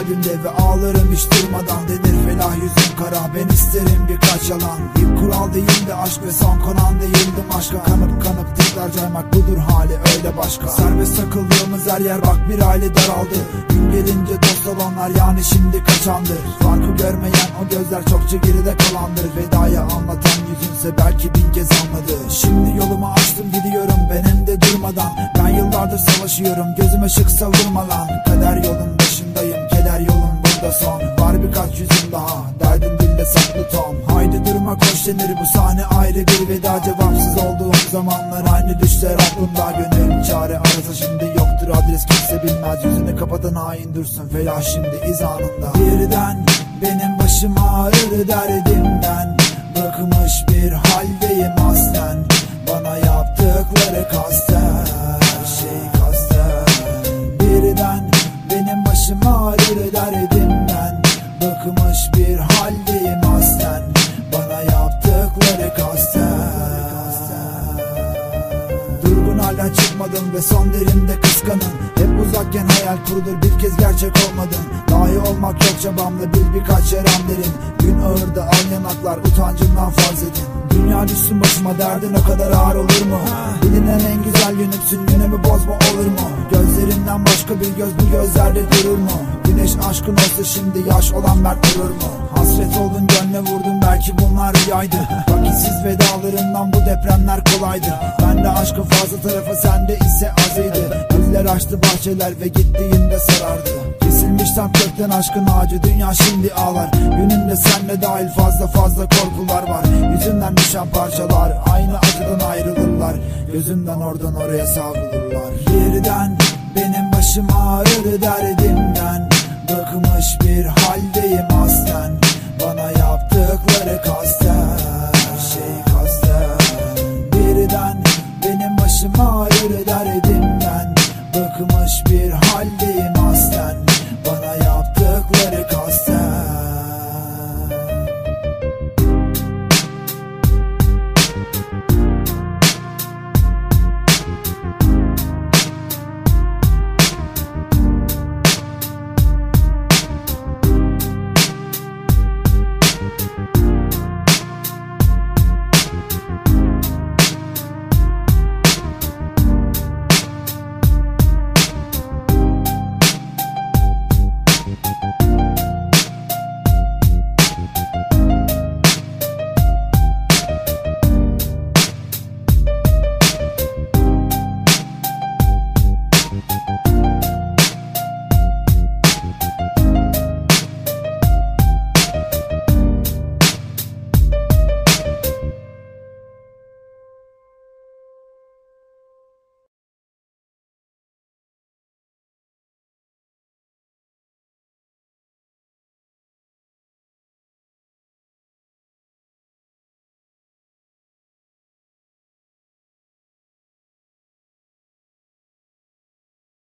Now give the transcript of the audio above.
kalbimde ve ağlarım hiç durmadan. Denir felah yüzün kara, ben isterim birkaç yalan. İlk kural değil de aşk ve son konan değildim aşka. Kanıp kanıp tekrar caymak budur hali, öyle başka. Serbest takıldığımız her yer bak bir aile daraldı. Gün gelince dost olanlar yani şimdi kaçandır. Farkı görmeyen o gözler çokça geride kalandır. Vedayı anlatan yüzünse belki bin kez anladı. Şimdi yolumu açtım gidiyorum ben hem de durmadan. Ben yıllardır savaşıyorum gözüme ışık savurmadan. Kader yolun başındayım, keder yolun burada son. Var birkaç yüzüm daha, derdim dilde saklı ton. Haydi durma koş denir, bu sahne ayrı bir veda. Cevapsız olduğum zamanlar aynı düşler aklımda. Gönül çare arasa şimdi yoktur adres, kimse bilmez. Yüzünü kapatan hain dursun felah şimdi izanında. Birden benim başım ağrır derdimden. Bıkmış bir haldeyim aslen. Bana yaptıkları kasten, her şey kasten. Birden benim başım ağrır derdimden. Bıkmış bir haldeyim aslen. Bana yaptıkları kasten. Durgun hala çıkmadım ve son derimde kıskanın. Hep uzakken hayal kurudur, bir kez gerçek olmadın. Dahi olmak yok çabamda, birkaç yaram derin. Gün ağırda al yanaklar, utancımdan farz edin. Dünya düşsün başıma, derdin o kadar ağır olur mu? Bilinen en güzel yönümsün, yönümü bozma olur mu? Gözlerinden başka bir göz bu gözlerde durur mu? Güneş aşkın olsa şimdi yaş olan mert durur mu? Hasret oldun gönle vurdun, belki bunlar rüyaydı. Vakitsiz vedalarından bu depremler kolaydı. Ben de aşkın fazla tarafı, sende ise azıydı. Güller açtı bahçeler ve gittiğinde sarardı. Kesilmiş tam kökten aşkın ağacı, dünya şimdi ağlar. Gününde senle dahil fazla korkular var. Yüzünden düşen parçalar aynı acıdan ayrılırlar. Gözümden oradan oraya savrulurlar. Birden benim başım ağrır derdimden. Bıkmış bir haldeyim aslen. Bana yaptıkları kasten.